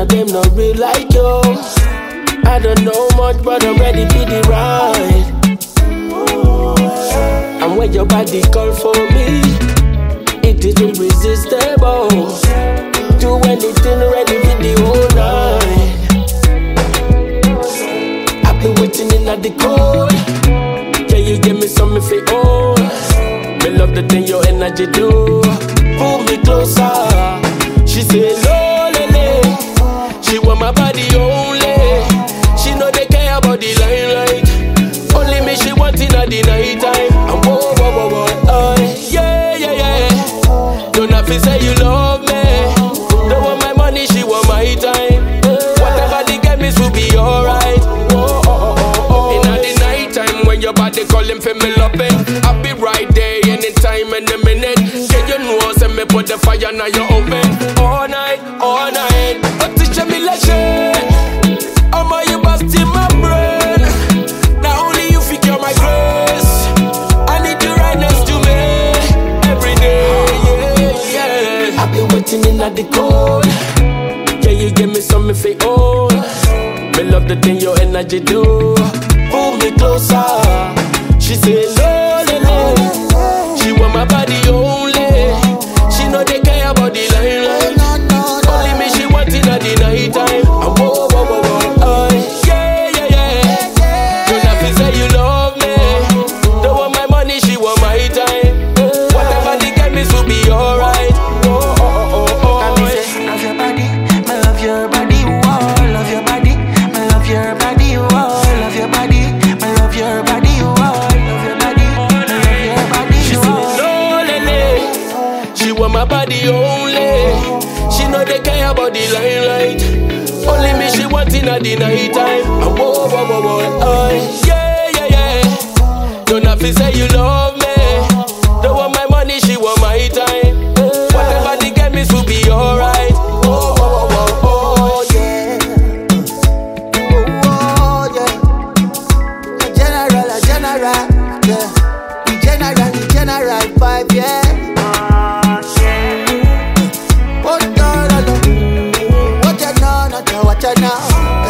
of them not real like you. I don't know much, but I'm ready for the ride. And when your body call for me, it is irresistible. Do anything, ready for the whole night. I've been waiting in at the cold. Yeah, you give me something for own. Me love the thing your energy do. Pull me closer. She say no, lele. She want my body only. She know they care about the limelight. Only me she want in at the night time. And whoa, whoa, whoa, whoa, oh, yeah, yeah, yeah. Don't have to say you love me. Don't want my money, she want my time. Whatever they get me to be alright. In the night time when your body calling for me love it, I'll be right there anytime in a minute. Yeah, you know, send me put the fire now you open. All night, all night. But teach me like shit. I'm all you busting my brain. Now only you figure my grace. I need you right next to me every day, yeah, yeah. I've been waiting in at the cold. Yeah, you give me something for own. Me love the thing your energy do. Pull me closer. She say no, lele. She want my body only. She know they care about the limelight. Only me she want in at the night time. And whoa, whoa, whoa, whoa, oh, yeah, yeah, yeah. Don't have to say you love me. Don't want my money, she want my time. Whatever they get me to be alright. Oh, oh, oh, oh, oh. Love your body, I love your body, whoa. Love your body, I love your body, whoa. Love your body, I love your body, whoa. Love your body, I love your body, She say no, lele. She want my body only. She know they care about the limelight. Only me she want in at the night time. And whoa, whoa, whoa, whoa, oh, yeah, yeah, yeah. Don't have to say you love me. Don't want my money, she want my time. Whatever they get me to be alright. Oh, oh, oh, oh, oh, yeah. oh, yeah. A general, yeah. The general vibe, yeah. What you know, what you know.